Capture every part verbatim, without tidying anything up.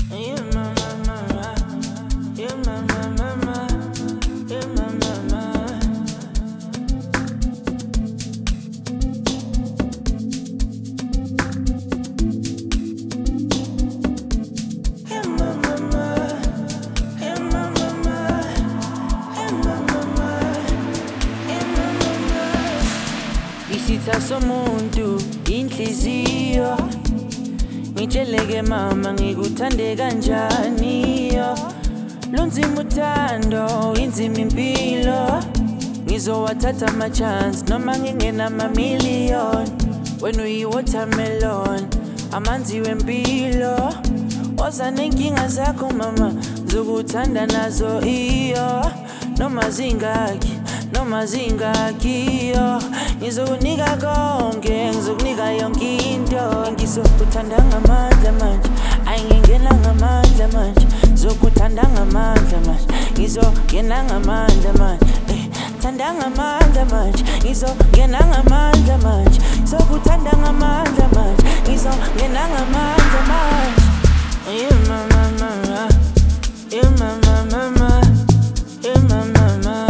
You my mama, you my mama, you my mama. You my mama, you my mama, you my mama, you my mama. Isitha somuntu inhliziyo. Ngitsheleke mama ngikuthande kanjani yo. Lunzima uthando inzima impilo. Ngizowathatha ama chance noma ngingena ama million. Wena uyi watermelon amanzi wempilo. Woza nenkinga zakho mama zokuthanda nazo iyo. Noma zingaki noma zingaki yo. Ngizokunika konke ngizokunika yonke into. Ngizokuthanda ngamandla manje ayingena ngamandla manje. Zokuthanda ngamandla manje ngizongena ngamandla manje. Eh, thanda ngamandla manje ngizongena ngamandla manje. Zokuthanda ngamandla manje ngizongena ngamandla manje. You my mama, you my mama, you my mama.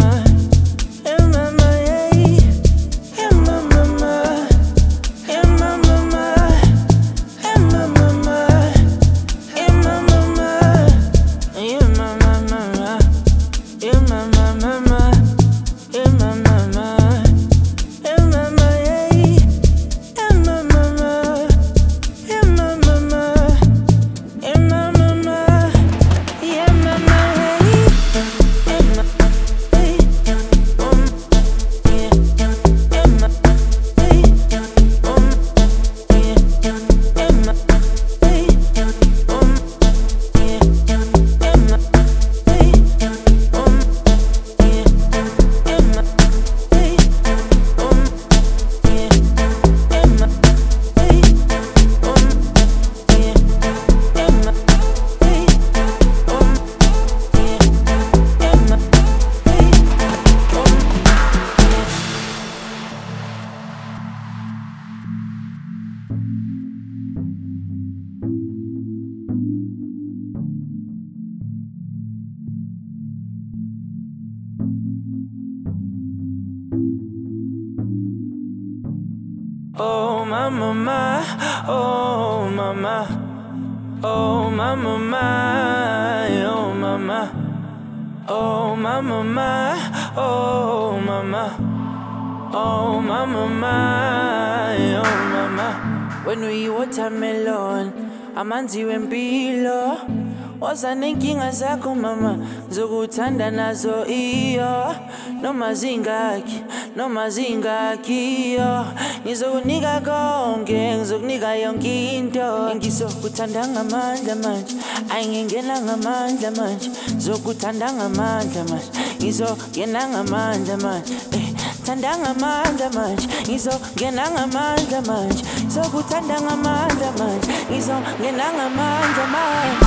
Oh my mama, oh mama, oh my mama, oh mama, oh my mama, oh mama, oh my mama, oh mama. When we watermelon, amanzi wempilo. Woza nenkinga zakho mama zokuthanda nazo iyo. Noma zingaki noma zingaki yo. Ngizokunika konke ngizokunika yonke into. Ngizokuthanda ngamandla manje ayingena ngamandla manje. Zokuthanda ngamandla manje ngizongena ngamandla manje. Eh, thanda ngamandla manje ngizongena ngamandla manje. Zokuthanda ngamandla manje ngizongena ngamandla manje.